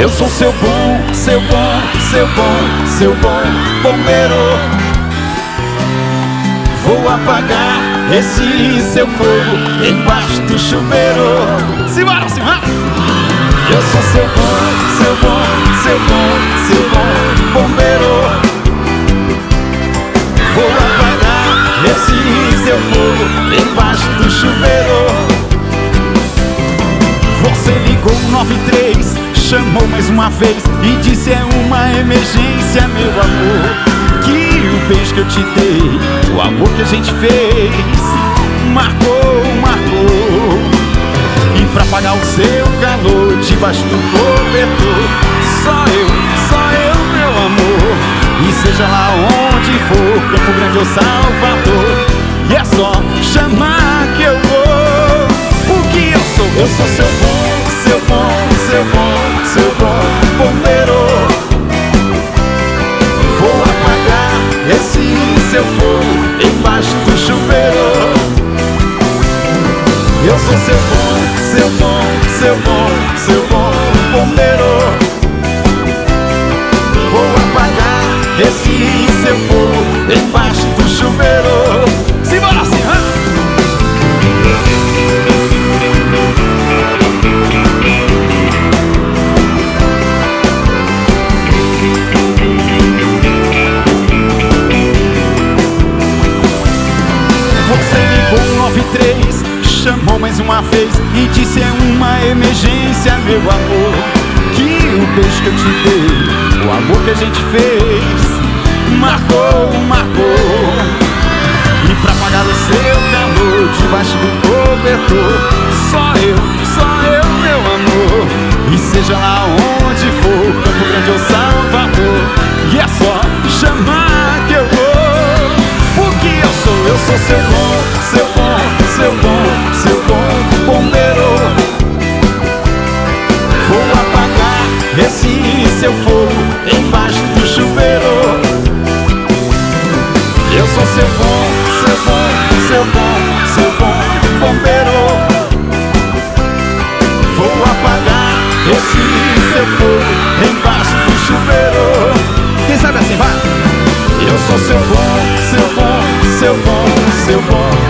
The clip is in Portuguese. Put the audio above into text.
Eu sou seu bom, seu bom, seu bom, seu bom bombeiro. Vou apagar esse seu fogo embaixo do chuveiro. Simbora, simbora! Eu sou seu bom, seu bom, seu bom, seu bom bombeiro. Vou apagar esse seu fogo embaixo do chuveiro. Você ligou 93, chamou mais uma vez e disse é uma emergência, meu amor. Que o beijo que eu te dei, o amor que a gente fez, marcou, marcou. E pra apagar o seu calor debaixo do cobertor, só eu, meu amor. E seja lá onde for, Campo Grande ou Salvador, e é só chamar que eu vou. O que eu sou? Eu sou seu bom, seu bom, seu bom, seu bom bombeiro. Vou apagar esse seu fogo embaixo do chuveiro. Eu sou seu bom, seu bom, seu bom, seu bom bombeiro. Vou apagar esse seu fogo embaixo do chuveiro. Simbora assim, hã? Você ligou 93, chamou mais uma vez e disse é uma emergência, meu amor. Que o beijo que eu te dei, o amor que a gente fez, marcou, marcou. E pra apagar o seu calor debaixo do cobertor, só eu, meu amor. E seja lá onde for, Campo Grande ou Salvador, e é só chamar que eu vou. O que eu sou? Eu sou seu bom, seu bom, seu bom, seu bom bombeiro. Vou apagar esse seu fogo embaixo do chuveiro. Eu sou seu bom, seu bom, seu bom, seu bom bombeiro. Vou apagar esse seu fogo embaixo do chuveiro. Quem sabe assim, vai! Eu sou seu bom, seu bom, seu bom, seu bom